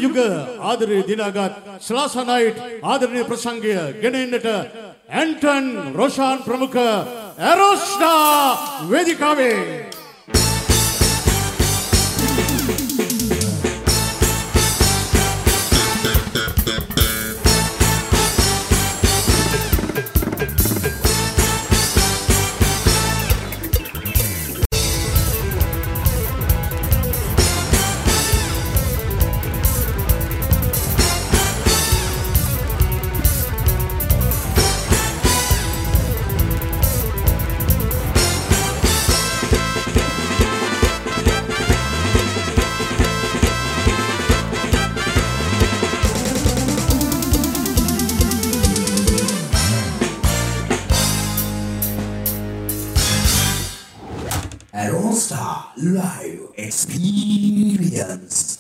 යුග ආදරේ දිනාගත් ශ්ලාසා නයිට් ආදරණීය ප්‍රසංගය ගෙන එන්නට ඇන්ටන් රොෂාන් ප්‍රමුඛ ඇරෝස්ටා වේදිකාවේ Aerostar Live Experience.